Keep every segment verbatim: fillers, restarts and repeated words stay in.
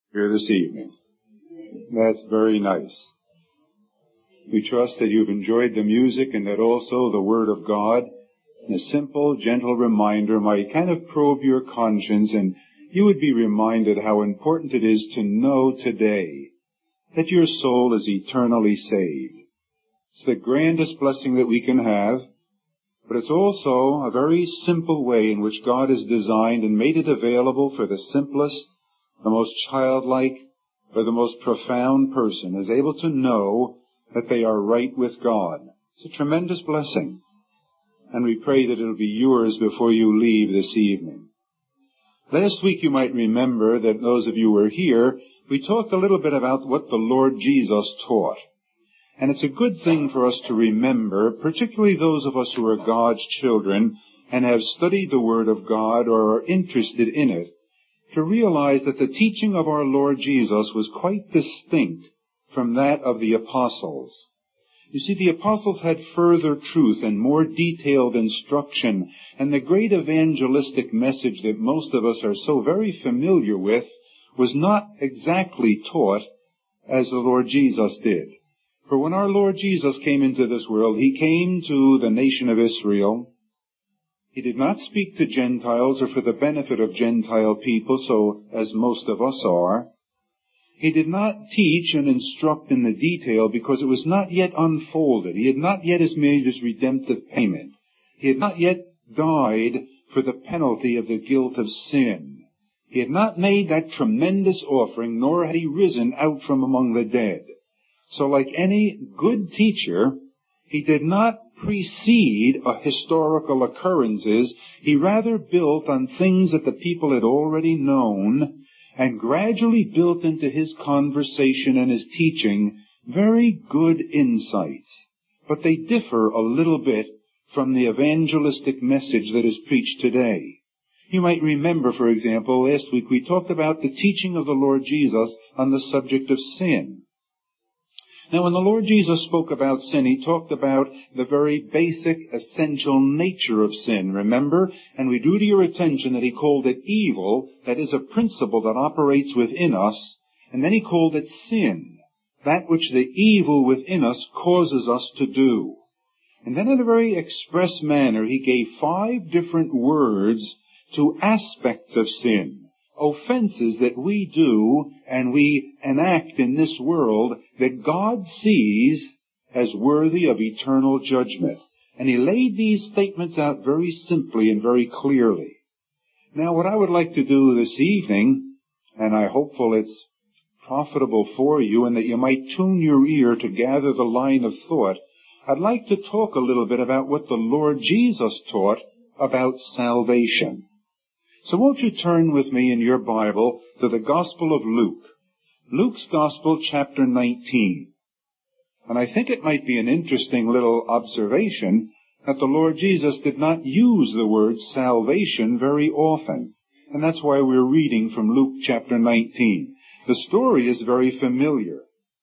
here this evening. That's very nice. We trust that you've enjoyed the music and that also the Word of God, and a simple, gentle reminder might kind of probe your conscience, and you would be reminded how important it is to know today that your soul is eternally saved. It's the grandest blessing that we can have, but it's also a very simple way in which God has designed and made it available for the simplest, the most childlike, or the most profound person is able to know that they are right with God. It's a tremendous blessing. And we pray that it'll be yours before you leave this evening. Last week you might remember that those of you who were here, we talked a little bit about what the Lord Jesus taught. And it's a good thing for us to remember, particularly those of us who are God's children and have studied the Word of God or are interested in it, to realize that the teaching of our Lord Jesus was quite distinct from that of the apostles. You see, the apostles had further truth and more detailed instruction, and the great evangelistic message that most of us are so very familiar with was not exactly taught as the Lord Jesus did. For when our Lord Jesus came into this world, He came to the nation of Israel. He did not speak to Gentiles or for the benefit of Gentile people, so as most of us are. He did not teach and instruct in the detail because it was not yet unfolded. He had not yet made His redemptive payment. He had not yet died for the penalty of the guilt of sin. He had not made that tremendous offering, nor had He risen out from among the dead. So like any good teacher, He did not precede a historical occurrences. He rather built on things that the people had already known and gradually built into His conversation and His teaching very good insights. But they differ a little bit from the evangelistic message that is preached today. You might remember, for example, last week we talked about the teaching of the Lord Jesus on the subject of sin. Now, when the Lord Jesus spoke about sin, He talked about the very basic, essential nature of sin, remember? And we drew to your attention that He called it evil, that is a principle that operates within us, and then He called it sin, that which the evil within us causes us to do. And then in a very express manner, He gave five different words to aspects of sin. Offenses that we do and we enact in this world that God sees as worthy of eternal judgment. And He laid these statements out very simply and very clearly. Now, what I would like to do this evening, and I'm hopeful it's profitable for you and that you might tune your ear to gather the line of thought, I'd like to talk a little bit about what the Lord Jesus taught about salvation. So won't you turn with me in your Bible to the Gospel of Luke. Luke's Gospel, chapter nineteen. And I think it might be an interesting little observation that the Lord Jesus did not use the word salvation very often. And that's why we're reading from Luke chapter nineteen. The story is very familiar.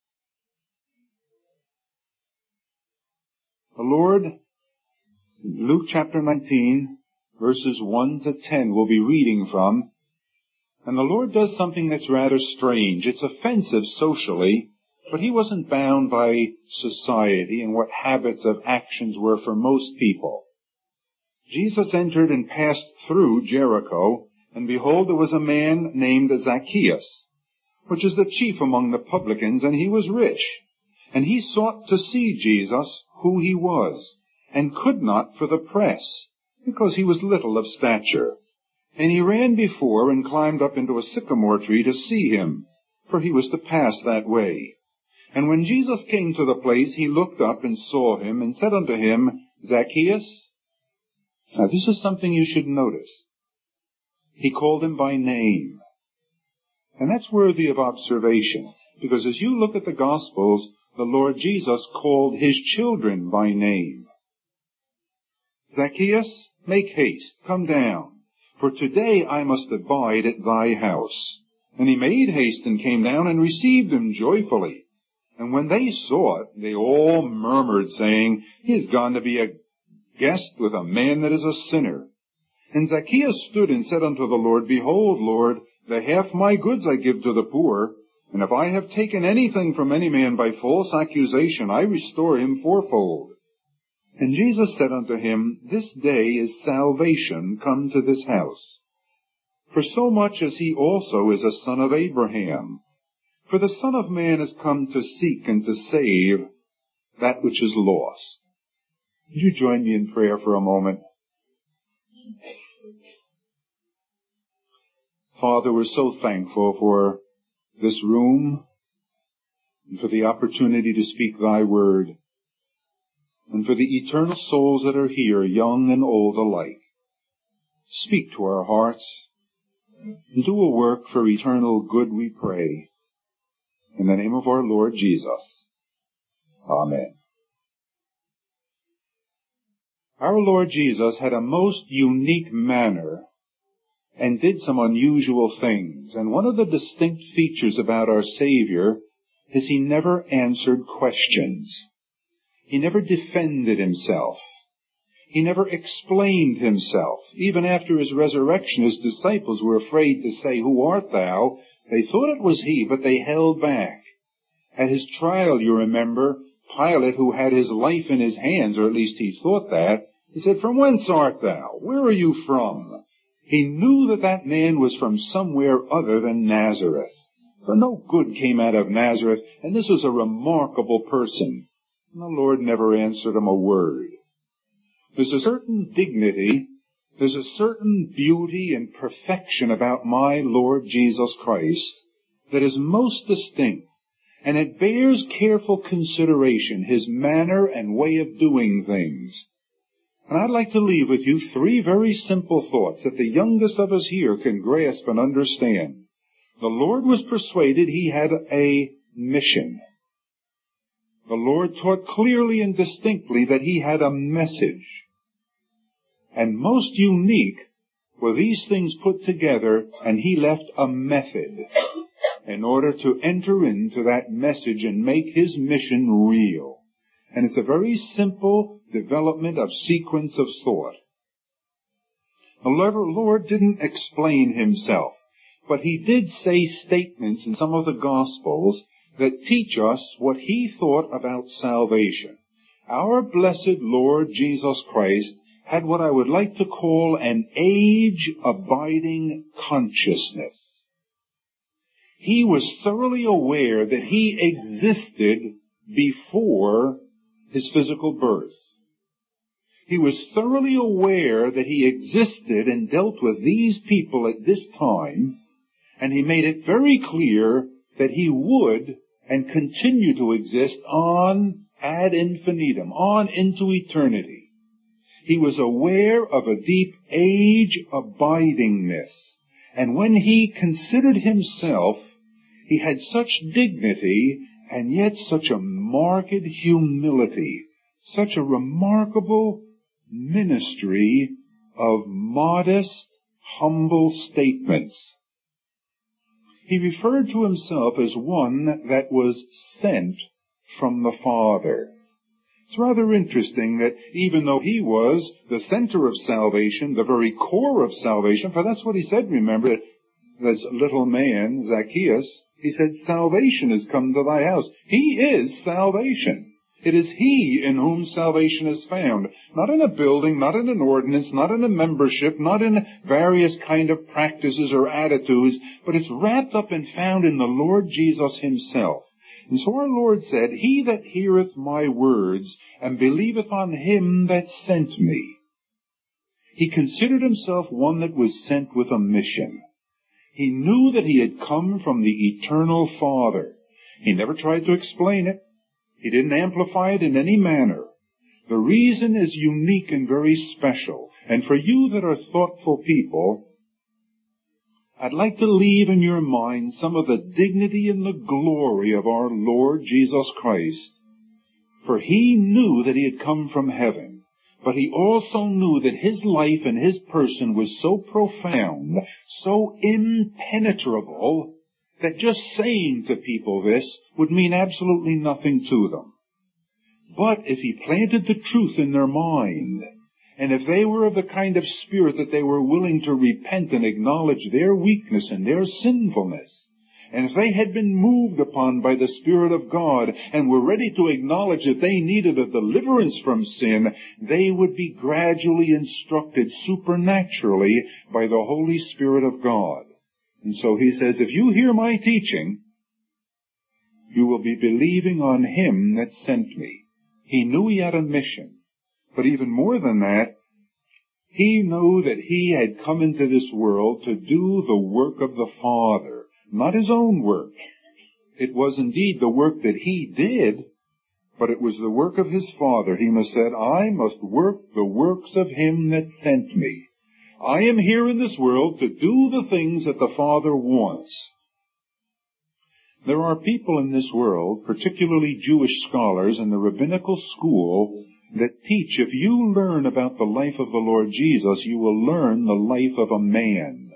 The Lord, Luke chapter nineteen, verses one to ten we'll be reading from. And the Lord does something that's rather strange. It's offensive socially, but He wasn't bound by society and what habits of actions were for most people. Jesus entered and passed through Jericho, and behold, there was a man named Zacchaeus, which is the chief among the publicans, and he was rich. And he sought to see Jesus, who He was, and could not for the press, because he was little of stature. And he ran before and climbed up into a sycamore tree to see Him, for he was to pass that way. And when Jesus came to the place, he looked up and saw him, and said unto him, Zacchaeus. Now this is something you should notice. He called him by name. And that's worthy of observation, because as you look at the Gospels, the Lord Jesus called His children by name. Zacchaeus, make haste, come down, for today I must abide at thy house. And he made haste and came down and received him joyfully. And when they saw it, they all murmured, saying, He is gone to be a guest with a man that is a sinner. And Zacchaeus stood and said unto the Lord, Behold, Lord, The half my goods I give to the poor, and if I have taken anything from any man by false accusation, I restore him fourfold. And Jesus said unto him, This day is salvation come to this house, for so much as he also is a son of Abraham. For the Son of Man is come to seek and to save that which is lost. Would you join me in prayer for a moment? Father, we're so thankful for this room and for the opportunity to speak thy word, and for the eternal souls that are here, young and old alike. Speak to our hearts and do a work for eternal good, we pray. In the name of our Lord Jesus. Amen. Our Lord Jesus had a most unique manner and did some unusual things. And one of the distinct features about our Savior is he never answered questions. He never defended himself. He never explained himself. Even after his resurrection, his disciples were afraid to say, Who art thou? They thought it was he, but they held back. At his trial, you remember, Pilate, who had his life in his hands, or at least he thought that, he said, From whence art thou? Where are you from? He knew that that man was from somewhere other than Nazareth. For no good came out of Nazareth, and this was a remarkable person. And the Lord never answered him a word. There's a certain dignity, there's a certain beauty and perfection about my Lord Jesus Christ that is most distinct, and it bears careful consideration, his manner and way of doing things. And I'd like to leave with you three very simple thoughts that the youngest of us here can grasp and understand. The Lord was persuaded he had a mission. The Lord taught clearly and distinctly that he had a message. And most unique were these things put together, and he left a method in order to enter into that message and make his mission real. And it's a very simple development of sequence of thought. The Lord didn't explain himself, but he did say statements in some of the Gospels that teach us what he thought about salvation. Our blessed Lord Jesus Christ had what I would like to call an age-abiding consciousness. He was thoroughly aware that he existed before his physical birth. He was thoroughly aware that he existed and dealt with these people at this time, and he made it very clear that he would and continue to exist on ad infinitum, on into eternity. He was aware of a deep age-abidingness. And when he considered himself, he had such dignity and yet such a marked humility, such a remarkable ministry of modest, humble statements. He referred to himself as one that was sent from the Father. It's rather interesting that even though he was the center of salvation, the very core of salvation, for that's what he said, remember, this little man, Zacchaeus, he said, salvation has come to thy house. He is salvation. It is he in whom salvation is found. Not in a building, not in an ordinance, not in a membership, not in various kind of practices or attitudes, but it's wrapped up and found in the Lord Jesus himself. And so our Lord said, He that heareth my words and believeth on him that sent me. He considered himself one that was sent with a mission. He knew that he had come from the eternal Father. He never tried to explain it. He didn't amplify it in any manner. The reason is unique and very special. And for you that are thoughtful people, I'd like to leave in your mind some of the dignity and the glory of our Lord Jesus Christ. For he knew that he had come from heaven, but he also knew that his life and his person was so profound, so impenetrable, that just saying to people this would mean absolutely nothing to them. But if he planted the truth in their mind, And if they were of the kind of spirit that they were willing to repent and acknowledge their weakness and their sinfulness, and if they had been moved upon by the Spirit of God and were ready to acknowledge that they needed a deliverance from sin, they would be gradually instructed supernaturally by the Holy Spirit of God. And so he says, if you hear my teaching, you will be believing on him that sent me. He knew he had a mission. But even more than that, he knew that he had come into this world to do the work of the Father, not his own work. It was indeed the work that he did, but it was the work of his Father. He must said, I must work the works of him that sent me. I am here in this world to do the things that the Father wants. There are people in this world, particularly Jewish scholars in the rabbinical school, that teach if you learn about the life of the Lord Jesus, you will learn the life of a man.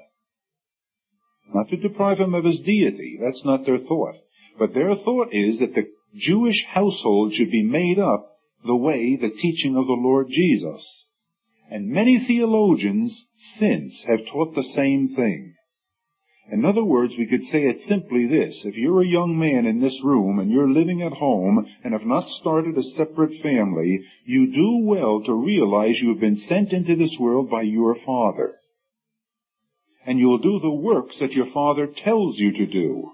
Not to deprive him of his deity, that's not their thought. But their thought is that the Jewish household should be made up the way the teaching of the Lord Jesus. And many theologians since have taught the same thing. In other words, we could say it simply this. If you're a young man in this room and you're living at home and have not started a separate family, you do well to realize you have been sent into this world by your Father. And you will do the works that your Father tells you to do.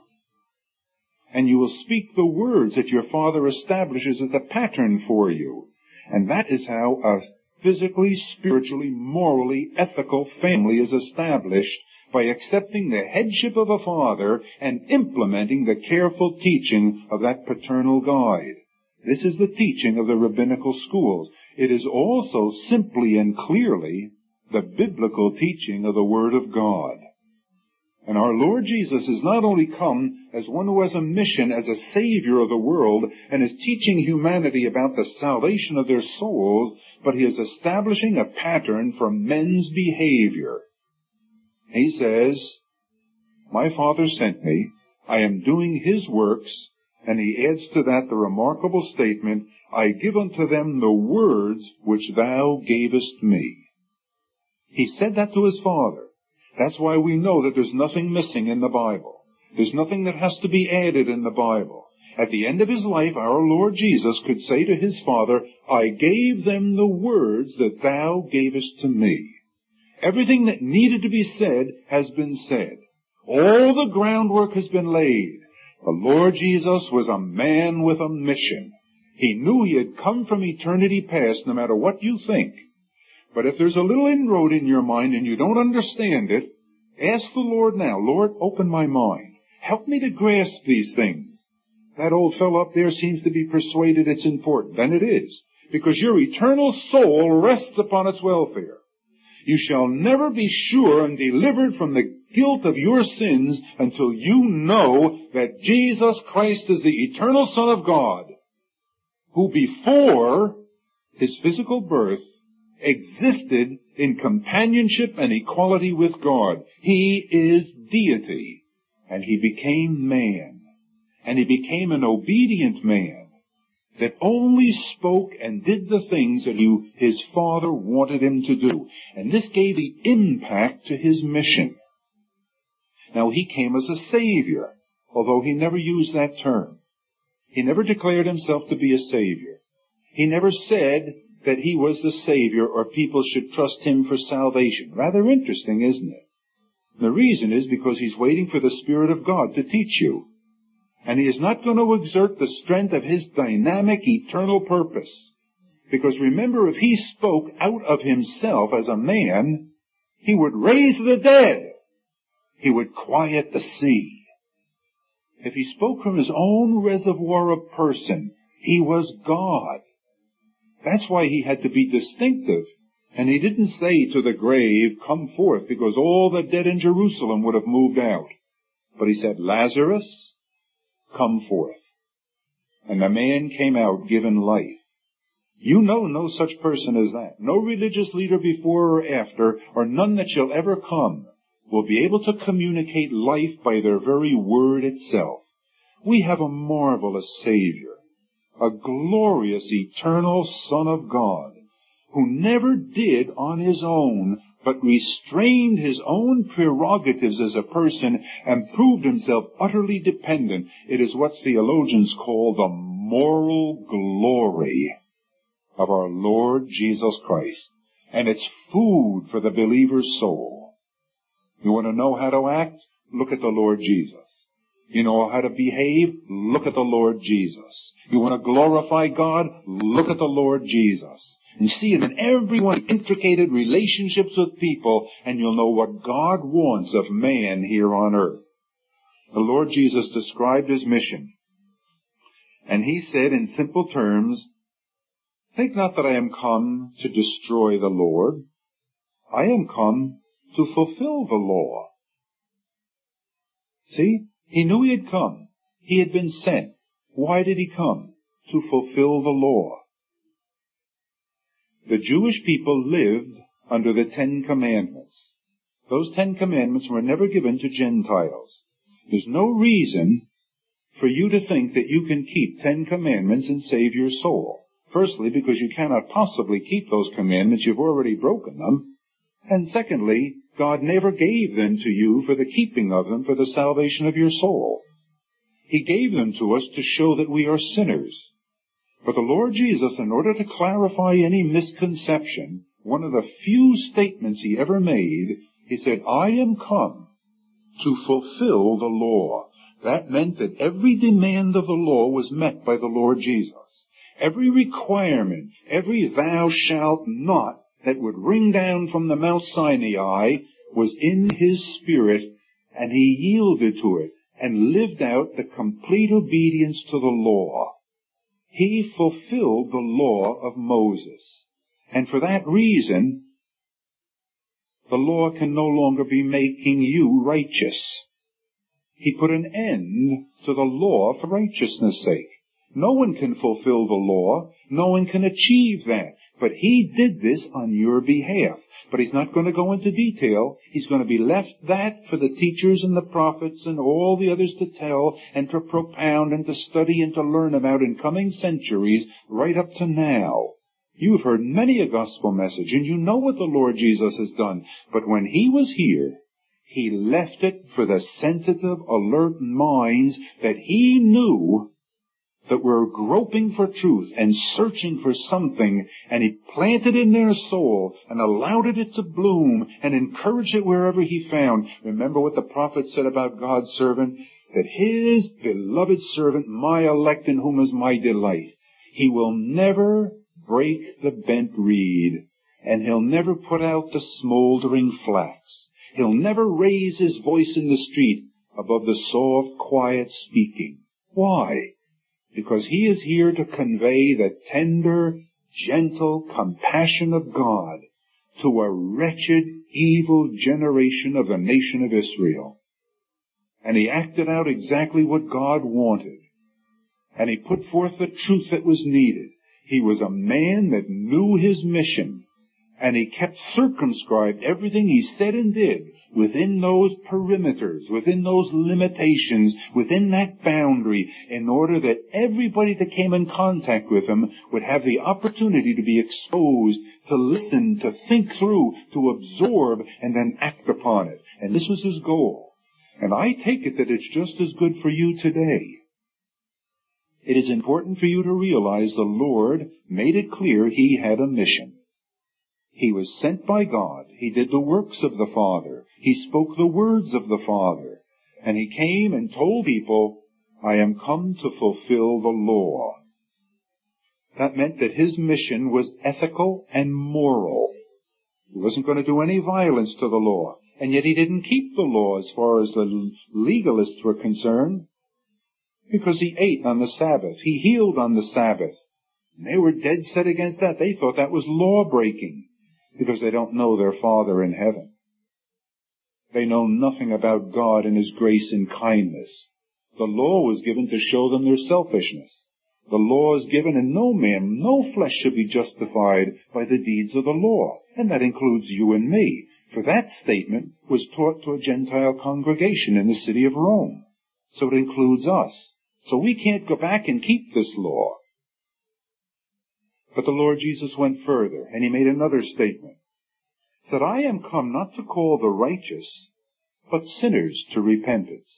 And you will speak the words that your Father establishes as a pattern for you. And that is how a physically, spiritually, morally, ethical family is established, by accepting the headship of a father and implementing the careful teaching of that paternal guide. This is the teaching of the rabbinical schools. It is also simply and clearly the biblical teaching of the Word of God. And our Lord Jesus has not only come as one who has a mission as a Savior of the world and is teaching humanity about the salvation of their souls, but he is establishing a pattern for men's behavior. He says, my Father sent me, I am doing his works, and he adds to that the remarkable statement, I give unto them the words which thou gavest me. He said that to his Father. That's why we know that there's nothing missing in the Bible. There's nothing that has to be added in the Bible. At the end of his life, our Lord Jesus could say to his Father, I gave them the words that thou gavest to me. Everything that needed to be said has been said. All the groundwork has been laid. The Lord Jesus was a man with a mission. He knew he had come from eternity past, no matter what you think. But if there's a little inroad in your mind and you don't understand it, ask the Lord now, Lord, open my mind. Help me to grasp these things. That old fellow up there seems to be persuaded it's important, and it is, because your eternal soul rests upon its welfare. You shall never be sure and delivered from the guilt of your sins until you know that Jesus Christ is the eternal Son of God, who before his physical birth existed in companionship and equality with God. He is deity, and he became man, and he became an obedient man that only spoke and did the things that he, his Father wanted him to do. And this gave the impact to his mission. Now, he came as a Savior, although he never used that term. He never declared himself to be a Savior. He never said that he was the Savior or people should trust him for salvation. Rather interesting, isn't it? The reason is because he's waiting for the Spirit of God to teach you. And he is not going to exert the strength of his dynamic, eternal purpose. Because remember, if he spoke out of himself as a man, he would raise the dead. He would quiet the sea. If he spoke from his own reservoir of person, he was God. That's why he had to be distinctive. And he didn't say to the grave, come forth, because all the dead in Jerusalem would have moved out. But he said, Lazarus, come forth. And the man came out given life. You know no such person as that. No religious leader before or after, or none that shall ever come, will be able to communicate life by their very word itself. We have a marvelous Savior, a glorious eternal Son of God, who never did on his own, but restrained his own prerogatives as a person and proved himself utterly dependent. It is what theologians call the moral glory of our Lord Jesus Christ. And it's food for the believer's soul. You want to know how to act? Look at the Lord Jesus. You know how to behave? Look at the Lord Jesus. You want to glorify God? Look at the Lord Jesus. And see it in every one of the intricated relationships with people, and you'll know what God wants of man here on earth. The Lord Jesus described his mission. And he said in simple terms, "Think not that I am come to destroy the Lord. I am come to fulfill the law." See? He knew he had come. He had been sent. Why did he come? To fulfill the law. The Jewish people lived under the Ten Commandments. Those Ten Commandments were never given to Gentiles. There's no reason for you to think that you can keep Ten Commandments and save your soul. Firstly, because you cannot possibly keep those commandments. You've already broken them. And secondly, God never gave them to you for the keeping of them for the salvation of your soul. He gave them to us to show that we are sinners. But the Lord Jesus, in order to clarify any misconception, one of the few statements he ever made, he said, "I am come to fulfill the law." That meant that every demand of the law was met by the Lord Jesus. Every requirement, every thou shalt not that would ring down from the Mount Sinai was in his spirit, and he yielded to it and lived out the complete obedience to the law. He fulfilled the law of Moses. And for that reason, the law can no longer be making you righteous. He put an end to the law for righteousness' sake. No one can fulfill the law. No one can achieve that. But he did this on your behalf. But he's not going to go into detail. He's going to be left that for the teachers and the prophets and all the others to tell and to propound and to study and to learn about in coming centuries right up to now. You've heard many a gospel message and you know what the Lord Jesus has done. But when he was here, he left it for the sensitive, alert minds that he knew that were groping for truth and searching for something, and he planted in their soul and allowed it to bloom and encouraged it wherever he found. Remember what the prophet said about God's servant? That his beloved servant, my elect in whom is my delight. He will never break the bent reed, and he'll never put out the smoldering flax. He'll never raise his voice in the street above the soft, quiet speaking. Why? Because he is here to convey the tender, gentle compassion of God to a wretched, evil generation of the nation of Israel. And he acted out exactly what God wanted. And he put forth the truth that was needed. He was a man that knew his mission. And he kept circumscribed everything he said and did within those perimeters, within those limitations, within that boundary, in order that everybody that came in contact with him would have the opportunity to be exposed, to listen, to think through, to absorb, and then act upon it. And this was his goal. And I take it that it's just as good for you today. It is important for you to realize the Lord made it clear he had a mission. He was sent by God. He did the works of the Father. He spoke the words of the Father. And he came and told people, I am come to fulfill the law. That meant that his mission was ethical and moral. He wasn't going to do any violence to the law. And yet he didn't keep the law as far as the legalists were concerned. Because he ate on the Sabbath. He healed on the Sabbath. And they were dead set against that. They thought that was law breaking. Because they don't know their Father in heaven. They know nothing about God and his grace and kindness. The law was given to show them their selfishness. The law is given, and no man, no flesh should be justified by the deeds of the law. And that includes you and me. For that statement was taught to a Gentile congregation in the city of Rome. So it includes us. So we can't go back and keep this law. But the Lord Jesus went further, and he made another statement. He said, I am come not to call the righteous, but sinners to repentance.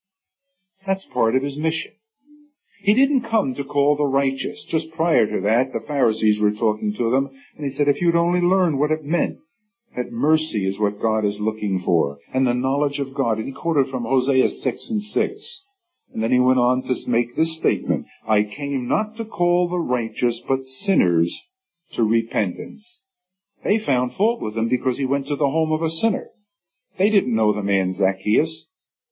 That's part of his mission. He didn't come to call the righteous. Just prior to that, the Pharisees were talking to them, and he said, if you'd only learn what it meant, that mercy is what God is looking for, and the knowledge of God. And he quoted from Hosea six and six. And then he went on to make this statement, I came not to call the righteous, but sinners to repentance. They found fault with him because he went to the home of a sinner. They didn't know the man Zacchaeus.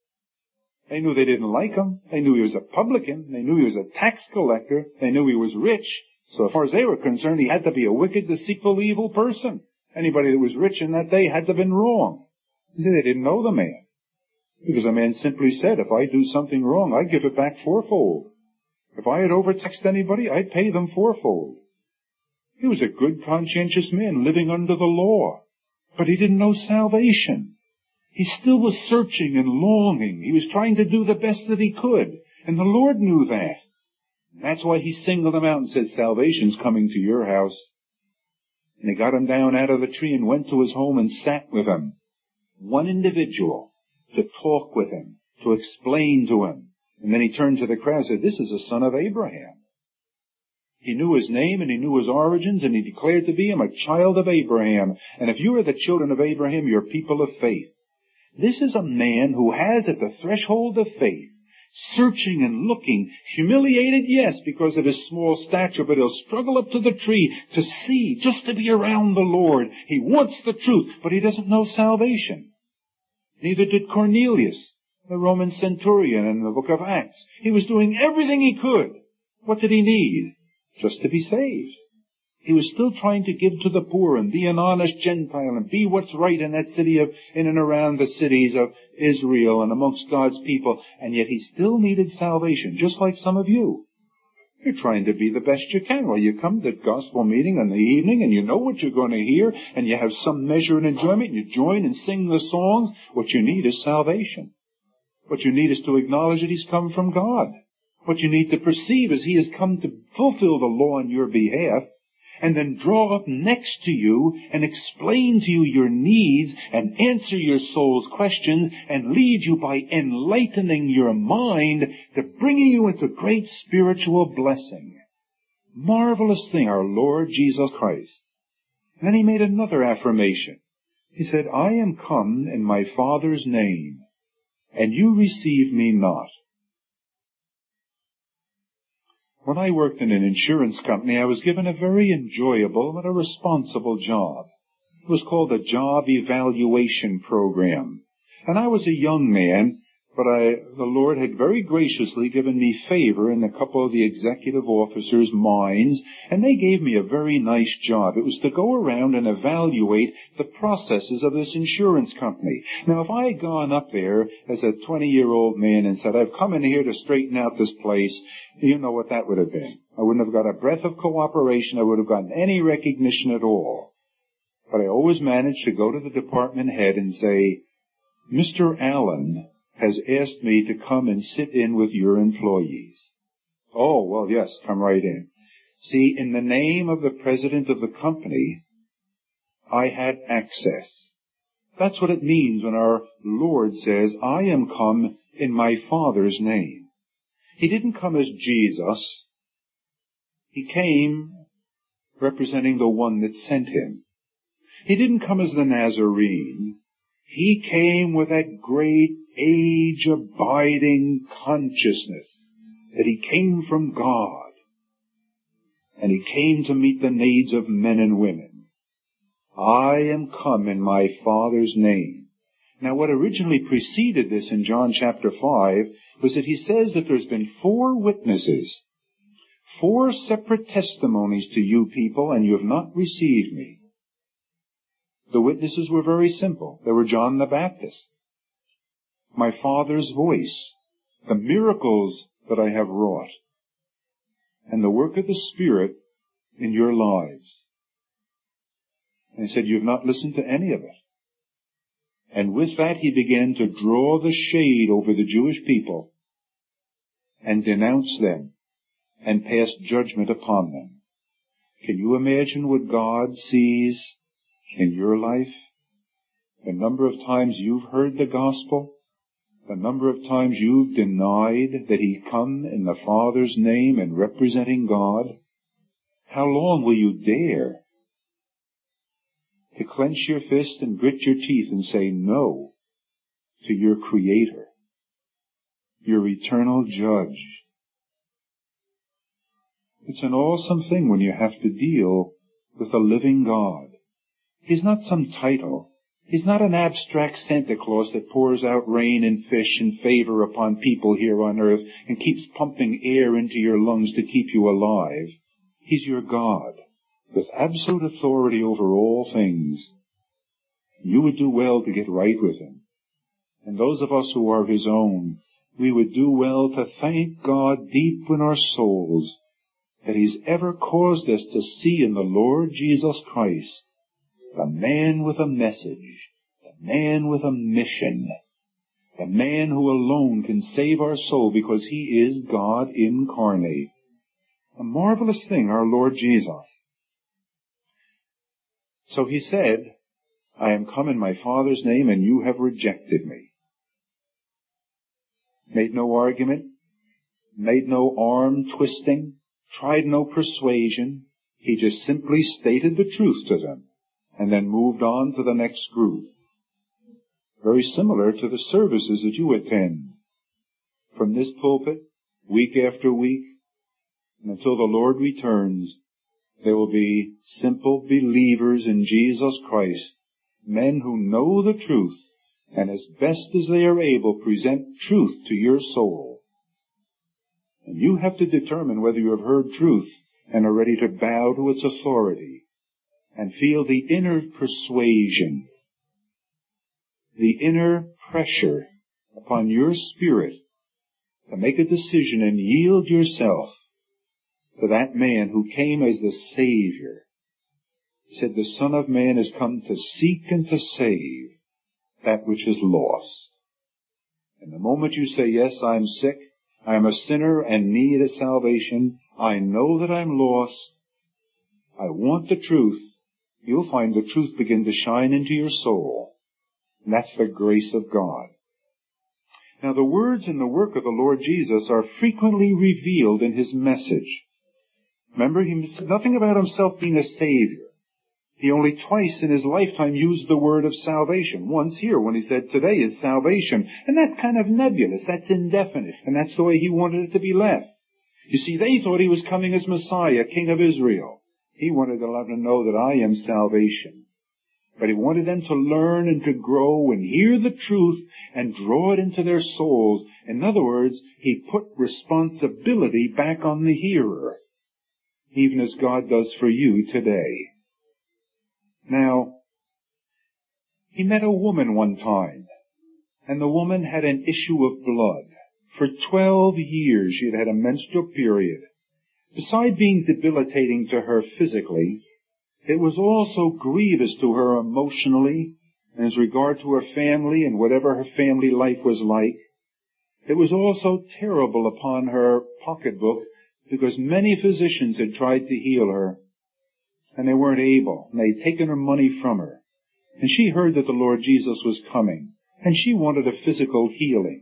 They knew they didn't like him. They knew he was a publican. They knew he was a tax collector. They knew he was rich. So as far as they were concerned, he had to be a wicked, deceitful, evil person. Anybody that was rich in that day had to have been wrong. They didn't know the man. Because the man simply said, if I do something wrong, I give it back fourfold. If I had overtaxed anybody, I'd pay them fourfold. He was a good, conscientious man living under the law. But he didn't know salvation. He still was searching and longing. He was trying to do the best that he could. And the Lord knew that. That's why he singled him out and said, salvation's coming to your house. And he got him down out of the tree and went to his home and sat with him. One individual to talk with him, to explain to him. And then he turned to the crowd and said, this is a son of Abraham. He knew his name and he knew his origins and he declared to be him a child of Abraham. And if you are the children of Abraham, you're people of faith. This is a man who has at the threshold of faith, searching and looking, humiliated, yes, because of his small stature, but he'll struggle up to the tree to see, just to be around the Lord. He wants the truth, but he doesn't know salvation. Neither did Cornelius, the Roman centurion in the book of Acts. He was doing everything he could. What did he need? Just to be saved. He was still trying to give to the poor and be an honest Gentile and be what's right in that city of, in and around the cities of Israel and amongst God's people. And yet he still needed salvation, just like some of you. You're trying to be the best you can. Well, you come to gospel meeting in the evening and you know what you're going to hear and you have some measure of enjoyment and you join and sing the songs. What you need is salvation. What you need is to acknowledge that he's come from God. What you need to perceive is he has come to fulfill the law on your behalf. And then draw up next to you and explain to you your needs and answer your soul's questions and lead you by enlightening your mind to bringing you into great spiritual blessing. Marvelous thing, our Lord Jesus Christ. And then he made another affirmation. He said, I am come in my Father's name, and you receive me not. When I worked in an insurance company, I was given a very enjoyable but a responsible job. It was called a job evaluation program. And I was a young man, but I, the Lord had very graciously given me favor in a couple of the executive officers' minds, and they gave me a very nice job. It was to go around and evaluate the processes of this insurance company. Now, if I had gone up there as a twenty-year-old man and said, I've come in here to straighten out this place, you know what that would have been. I wouldn't have got a breath of cooperation. I would have gotten any recognition at all. But I always managed to go to the department head and say, Mister Allen has asked me to come and sit in with your employees. Oh, well, yes, come right in. See, in the name of the president of the company, I had access. That's what it means when our Lord says, I am come in my Father's name. He didn't come as Jesus. He came representing the one that sent him. He didn't come as the Nazarene. He came with that great age-abiding consciousness that he came from God. And he came to meet the needs of men and women. I am come in my Father's name. Now, what originally preceded this in John chapter five was that he says that there's been four witnesses, four separate testimonies to you people, and you have not received me. The witnesses were very simple. They were John the Baptist, my Father's voice, the miracles that I have wrought, and the work of the Spirit in your lives. And he said, you have not listened to any of it. And with that, he began to draw the shade over the Jewish people and denounce them and pass judgment upon them. Can you imagine what God sees in your life? The number of times you've heard the gospel, the number of times you've denied that He come in the Father's name and representing God. How long will you dare to clench your fist and grit your teeth and say no to your Creator, your eternal Judge? It's an awesome thing when you have to deal with a living God. He's not some title. He's not an abstract Santa Claus that pours out rain and fish and favor upon people here on earth and keeps pumping air into your lungs to keep you alive. He's your God, with absolute authority over all things. You would do well to get right with Him. And those of us who are His own, we would do well to thank God deep in our souls that He's ever caused us to see in the Lord Jesus Christ the man with a message, the man with a mission, the man who alone can save our soul because He is God incarnate. A marvelous thing, our Lord Jesus. So He said, I am come in my Father's name and you have rejected me. Made no argument, made no arm twisting, tried no persuasion. He just simply stated the truth to them and then moved on to the next group. Very similar to the services that you attend. From this pulpit, week after week, and until the Lord returns, there will be simple believers in Jesus Christ, men who know the truth, and as best as they are able, present truth to your soul. And you have to determine whether you have heard truth and are ready to bow to its authority and feel the inner persuasion, the inner pressure upon your spirit to make a decision and yield yourself to that man who came as the Savior. He said, the Son of Man has come to seek and to save that which is lost. And the moment you say, yes, I'm sick, I'm a sinner and need a salvation, I know that I'm lost, I want the truth, you'll find the truth begin to shine into your soul. And that's the grace of God. Now the words and the work of the Lord Jesus are frequently revealed in His message. Remember, He said nothing about Himself being a Savior. He only twice in His lifetime used the word of salvation. Once here when He said, today is salvation. And that's kind of nebulous. That's indefinite. And that's the way He wanted it to be left. You see, they thought He was coming as Messiah, King of Israel. He wanted to let them know that I am salvation. But He wanted them to learn and to grow and hear the truth and draw it into their souls. In other words, He put responsibility back on the hearer, even as God does for you today. Now, He met a woman one time, and the woman had an issue of blood. For twelve years she had had a menstrual period. Besides being debilitating to her physically, it was also grievous to her emotionally, and as regard to her family and whatever her family life was like. It was also terrible upon her pocketbook, because many physicians had tried to heal her, and they weren't able, and they'd taken her money from her. And she heard that the Lord Jesus was coming, and she wanted a physical healing.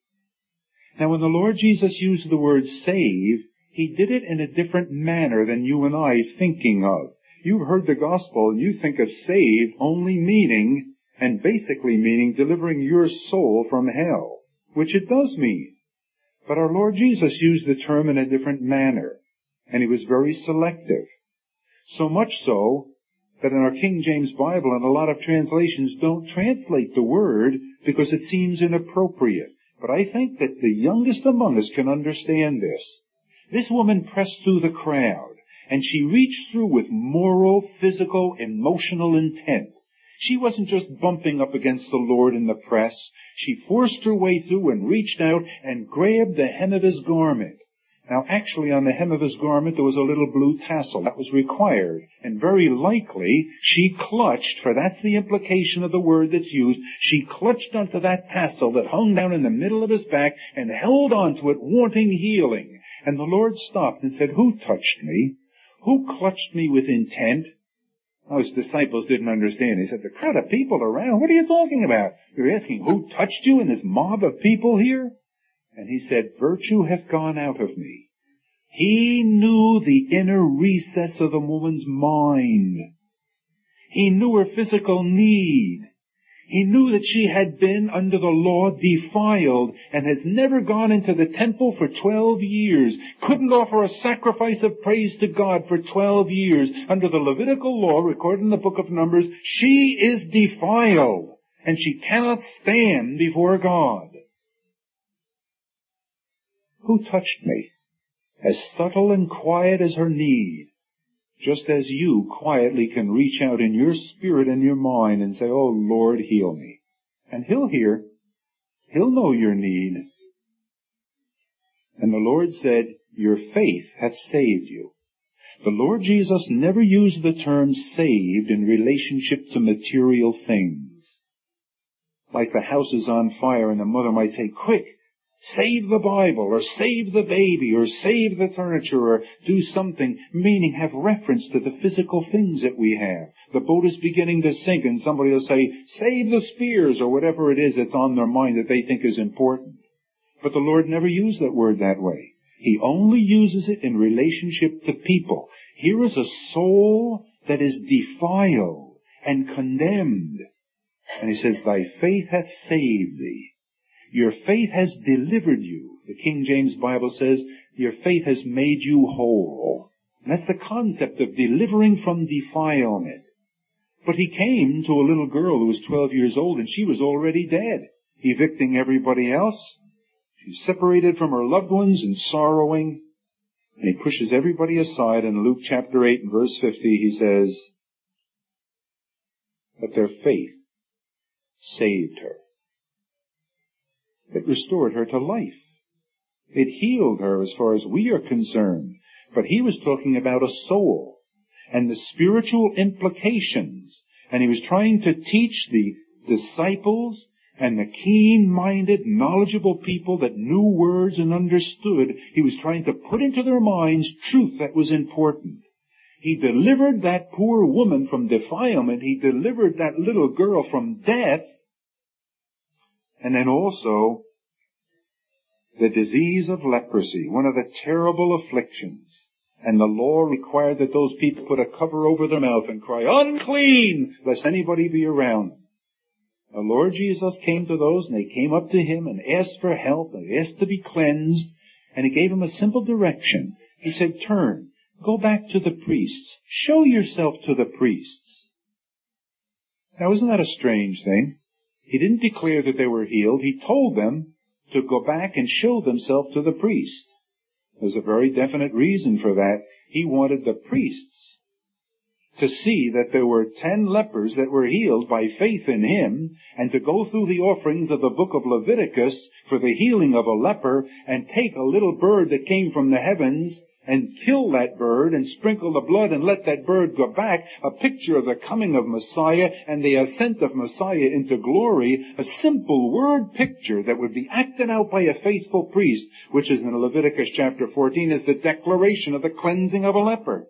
Now when the Lord Jesus used the word save, He did it in a different manner than you and I thinking of. You've heard the gospel and you think of saved only meaning, and basically meaning delivering your soul from hell, which it does mean. But our Lord Jesus used the term in a different manner, and He was very selective. So much so that in our King James Bible and a lot of translations don't translate the word because it seems inappropriate. But I think that the youngest among us can understand this. This woman pressed through the crowd, and she reached through with moral, physical, emotional intent. She wasn't just bumping up against the Lord in the press. She forced her way through and reached out and grabbed the hem of His garment. Now, actually, on the hem of His garment, there was a little blue tassel. That was required. And very likely, she clutched, for that's the implication of the word that's used, she clutched onto that tassel that hung down in the middle of His back and held onto it, wanting healing. And the Lord stopped and said, who touched me? Who clutched me with intent? Now, his disciples didn't understand. He said, the crowd of people around, what are you talking about? You're asking, who touched you in this mob of people here? And he said, virtue hath gone out of me. He knew the inner recess of the woman's mind. He knew her physical need. He knew that she had been, under the law, defiled and has never gone into the temple for twelve years, couldn't offer a sacrifice of praise to God for twelve years. Under the Levitical law, recorded in the book of Numbers, she is defiled, and she cannot stand before God. Who touched me? As subtle and quiet as her need. Just as you quietly can reach out in your spirit and your mind and say, oh Lord, heal me. And He'll hear. He'll know your need. And the Lord said, your faith hath saved you. The Lord Jesus never used the term saved in relationship to material things. Like the house is on fire and the mother might say, quick, save the Bible, or save the baby, or save the furniture, or do something, meaning have reference to the physical things that we have. The boat is beginning to sink, and somebody will say, save the spears, or whatever it is that's on their mind that they think is important. But the Lord never used that word that way. He only uses it in relationship to people. Here is a soul that is defiled and condemned. And He says, thy faith hath saved thee. Your faith has delivered you. The King James Bible says, your faith has made you whole. And that's the concept of delivering from defilement. But He came to a little girl who was twelve years old, and she was already dead, evicting everybody else. She's separated from her loved ones and sorrowing. And He pushes everybody aside. In Luke chapter eight and verse fifty, He says, but their faith saved her. It restored her to life. It healed her as far as we are concerned. But He was talking about a soul and the spiritual implications. And He was trying to teach the disciples and the keen-minded, knowledgeable people that knew words and understood. He was trying to put into their minds truth that was important. He delivered that poor woman from defilement. He delivered that little girl from death. And then also, the disease of leprosy, one of the terrible afflictions. And the law required that those people put a cover over their mouth and cry, unclean, lest anybody be around them. The Lord Jesus came to those, and they came up to Him and asked for help, and asked to be cleansed, and He gave them a simple direction. He said, turn, go back to the priests, show yourself to the priests. Now, isn't that a strange thing? He didn't declare that they were healed. He told them to go back and show themselves to the priest. There's a very definite reason for that. He wanted the priests to see that there were ten lepers that were healed by faith in Him, and to go through the offerings of the book of Leviticus for the healing of a leper, and take a little bird that came from the heavens and kill that bird and sprinkle the blood and let that bird go back, a picture of the coming of Messiah and the ascent of Messiah into glory, a simple word picture that would be acted out by a faithful priest, which is in Leviticus chapter fourteen, is the declaration of the cleansing of a leper.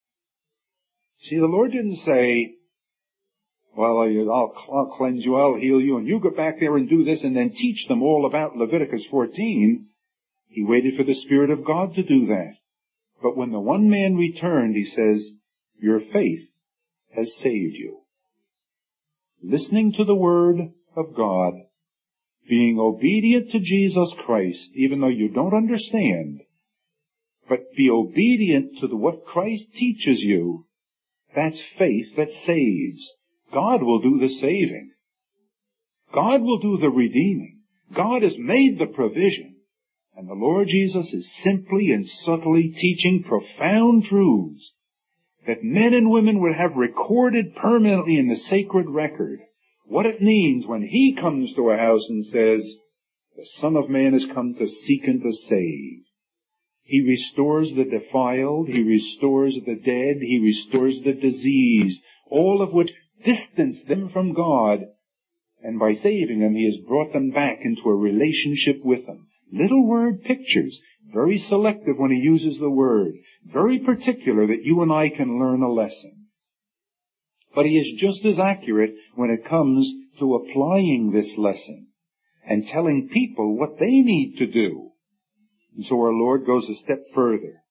See, the Lord didn't say, well, I'll, I'll cleanse you, I'll heal you, and you go back there and do this, and then teach them all about Leviticus fourteen. He waited for the Spirit of God to do that. But when the one man returned, He says, your faith has saved you. Listening to the Word of God, being obedient to Jesus Christ, even though you don't understand, but be obedient to the, what Christ teaches you, that's faith that saves. God will do the saving. God will do the redeeming. God has made the provision. And the Lord Jesus is simply and subtly teaching profound truths that men and women would have recorded permanently in the sacred record. What it means when He comes to a house and says, the Son of Man has come to seek and to save. He restores the defiled, He restores the dead, He restores the diseased, all of which distance them from God. And by saving them, He has brought them back into a relationship with Him. Little word pictures, very selective when he uses the word, very particular that you and I can learn a lesson. But he is just as accurate when it comes to applying this lesson and telling people what they need to do. And so our Lord goes a step further.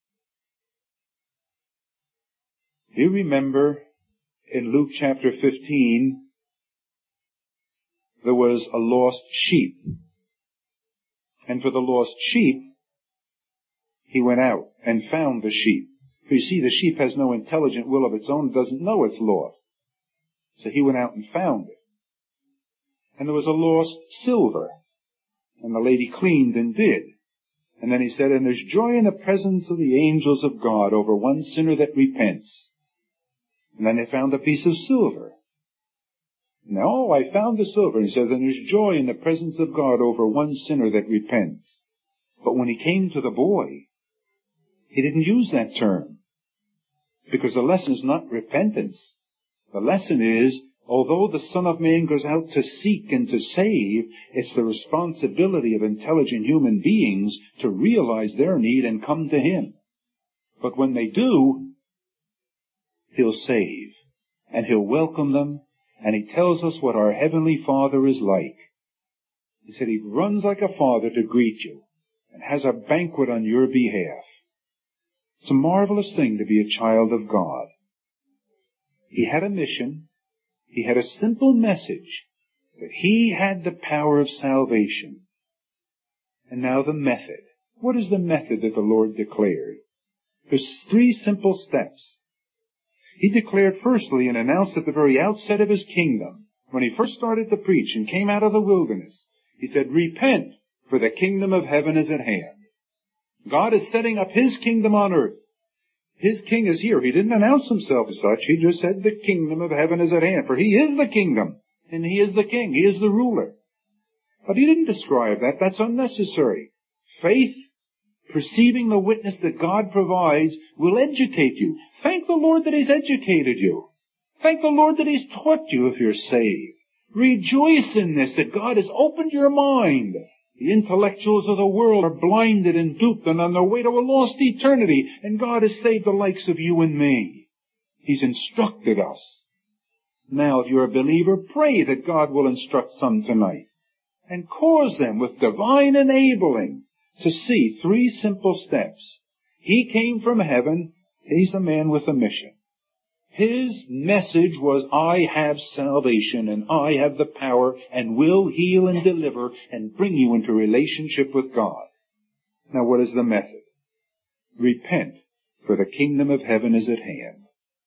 You remember in Luke chapter fifteen, there was a lost sheep. And for the lost sheep, he went out and found the sheep. For you see, the sheep has no intelligent will of its own, doesn't know it's lost. So he went out and found it. And there was a lost silver. And the lady cleaned and did. And then he said, and there's joy in the presence of the angels of God over one sinner that repents. And then they found a piece of silver. Now, oh, I found the silver. And he says, and there's joy in the presence of God over one sinner that repents. But when he came to the boy, he didn't use that term. Because the lesson is not repentance. The lesson is, although the Son of Man goes out to seek and to save, it's the responsibility of intelligent human beings to realize their need and come to him. But when they do, he'll save. And he'll welcome them. And he tells us what our Heavenly Father is like. He said he runs like a father to greet you and has a banquet on your behalf. It's a marvelous thing to be a child of God. He had a mission. He had a simple message that he had the power of salvation. And now the method. What is the method that the Lord declared? There's three simple steps. He declared firstly and announced at the very outset of his kingdom, when he first started to preach and came out of the wilderness, he said, repent, for the kingdom of heaven is at hand. God is setting up his kingdom on earth. His king is here. He didn't announce himself as such. He just said the kingdom of heaven is at hand. For he is the kingdom, and he is the king. He is the ruler. But he didn't describe that. That's unnecessary. Faith, perceiving the witness that God provides, will educate you. Thank the Lord that he's educated you. Thank the Lord that he's taught you if you're saved. Rejoice in this, that God has opened your mind. The intellectuals of the world are blinded and duped and on their way to a lost eternity, and God has saved the likes of you and me. He's instructed us. Now, if you're a believer, pray that God will instruct some tonight and cause them with divine enabling to see three simple steps. He came from heaven. He's a man with a mission. His message was, I have salvation and I have the power and will heal and deliver and bring you into relationship with God. Now what is the method? Repent, for the kingdom of heaven is at hand.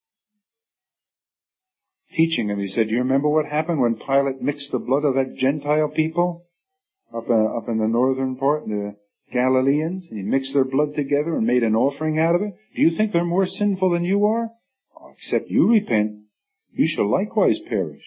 Teaching him, he said, do you remember what happened when Pilate mixed the blood of that Gentile people up, uh, up in the northern part, the Galileans? And he mixed their blood together and made an offering out of it. Do you think they're more sinful than you are? Except you repent, you shall likewise perish.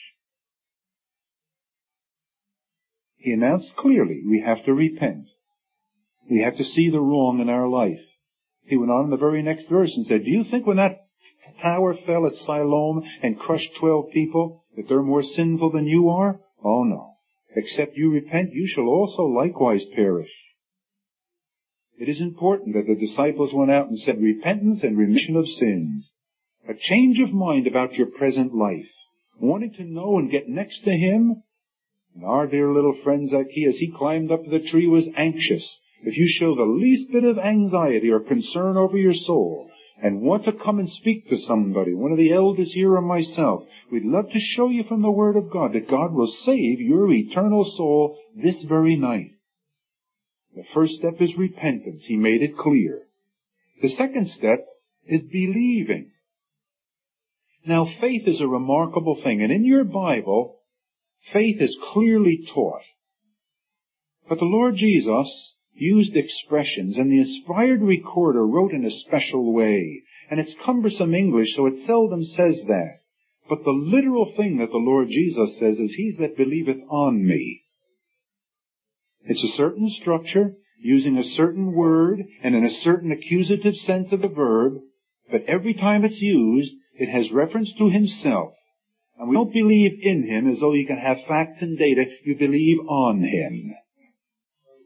He announced clearly, we have to repent. We have to see the wrong in our life. He went on in the very next verse and said, do you think when that tower fell at Siloam and crushed twelve people, that they're more sinful than you are? Oh no. Except you repent, you shall also likewise perish. It is important that the disciples went out and said repentance and remission of sins. A change of mind about your present life. Wanting to know and get next to him. And our dear little friend Zacchaeus, he climbed up the tree, was anxious. If you show the least bit of anxiety or concern over your soul and want to come and speak to somebody, one of the elders here or myself, we'd love to show you from the Word of God that God will save your eternal soul this very night. The first step is repentance. He made it clear. The second step is believing. Now, faith is a remarkable thing, and in your Bible, faith is clearly taught. But the Lord Jesus used expressions, and the inspired recorder wrote in a special way, and it's cumbersome English, so it seldom says that. But the literal thing that the Lord Jesus says is, He that believeth on me. It's a certain structure, using a certain word, and in a certain accusative sense of the verb, but every time it's used, it has reference to himself. And we don't believe in him as though you can have facts and data. You believe on him.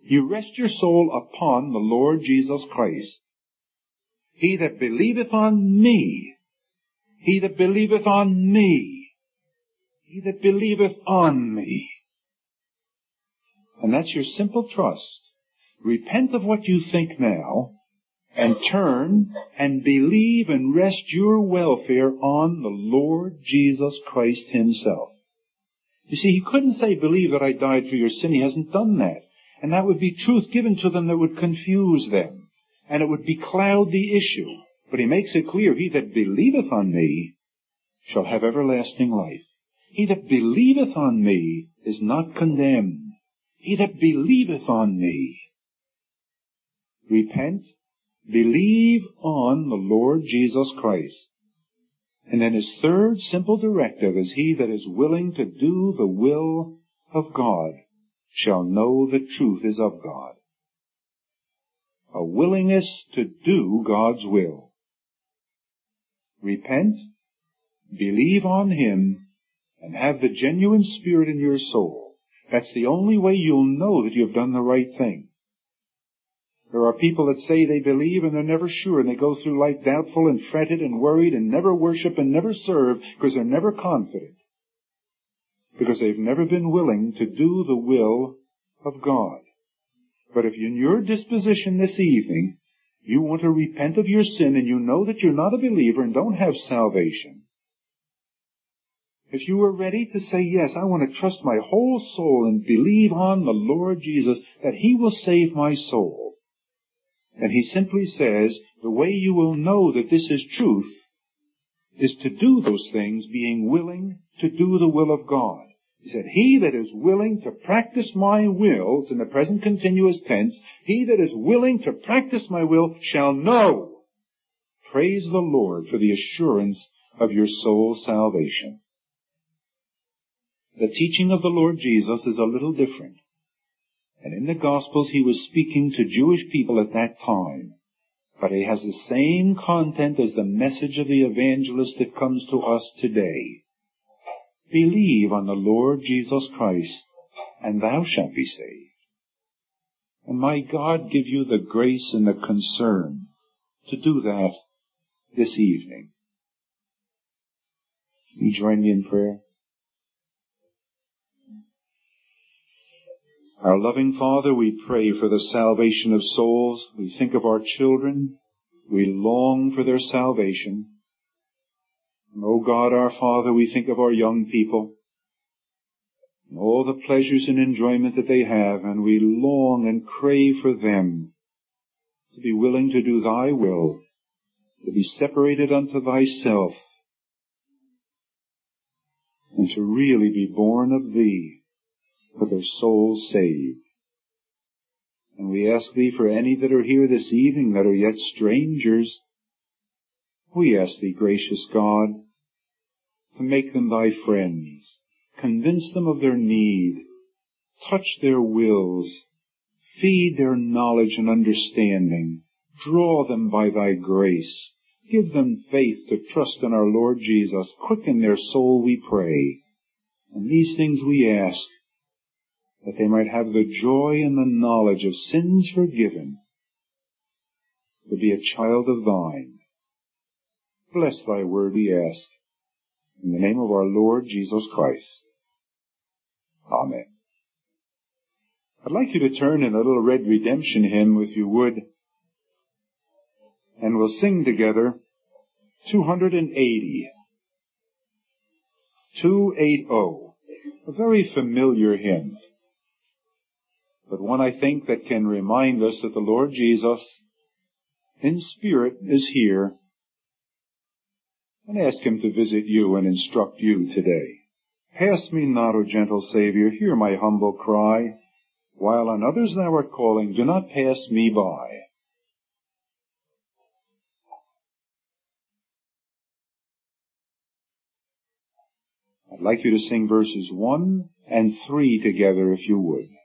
You rest your soul upon the Lord Jesus Christ. He that believeth on me, he that believeth on me, he that believeth on me. And that's your simple trust. Repent of what you think now, and turn and believe and rest your welfare on the Lord Jesus Christ himself. You see, he couldn't say, believe that I died for your sin. He hasn't done that. And that would be truth given to them that would confuse them. And it would becloud the issue. But he makes it clear, he that believeth on me shall have everlasting life. He that believeth on me is not condemned. He that believeth on me. Repent, believe on the Lord Jesus Christ. And then his third simple directive is, he that is willing to do the will of God shall know the truth is of God. A willingness to do God's will. Repent, believe on him, and have the genuine spirit in your soul. That's the only way you'll know that you've done the right thing. There are people that say they believe and they're never sure, and they go through life doubtful and fretted and worried and never worship and never serve because they're never confident. Because they've never been willing to do the will of God. But if in your disposition this evening, you want to repent of your sin and you know that you're not a believer and don't have salvation, if you are ready to say, yes, I want to trust my whole soul and believe on the Lord Jesus that he will save my soul, and he simply says, the way you will know that this is truth is to do those things, being willing to do the will of God. He said, he that is willing to practice my will, it's in the present continuous tense, he that is willing to practice my will shall know. Praise the Lord for the assurance of your soul's salvation. The teaching of the Lord Jesus is a little different. And in the Gospels he was speaking to Jewish people at that time. But it has the same content as the message of the evangelist that comes to us today. Believe on the Lord Jesus Christ, and thou shalt be saved. And may God give you the grace and the concern to do that this evening. You join me in prayer. Our loving Father, we pray for the salvation of souls. We think of our children. We long for their salvation. And, O God, our Father, we think of our young people and all the pleasures and enjoyment that they have, and we long and crave for them to be willing to do thy will, to be separated unto thyself, and to really be born of thee, for their souls saved. And we ask thee for any that are here this evening that are yet strangers. We ask thee, gracious God, to make them thy friends, convince them of their need, touch their wills, feed their knowledge and understanding, draw them by thy grace, give them faith to trust in our Lord Jesus, quicken their soul, we pray. And these things we ask, that they might have the joy and the knowledge of sins forgiven, to be a child of thine. Bless thy word, we ask, in the name of our Lord Jesus Christ. Amen. I'd like you to turn in a little red redemption hymn, if you would, and we'll sing together two hundred eighty. two eighty. A very familiar hymn, but one I think that can remind us that the Lord Jesus in spirit is here, and ask him to visit you and instruct you today. Pass me not, O gentle Savior, hear my humble cry. While on others thou art calling, do not pass me by. I'd like you to sing verses one and three together, if you would.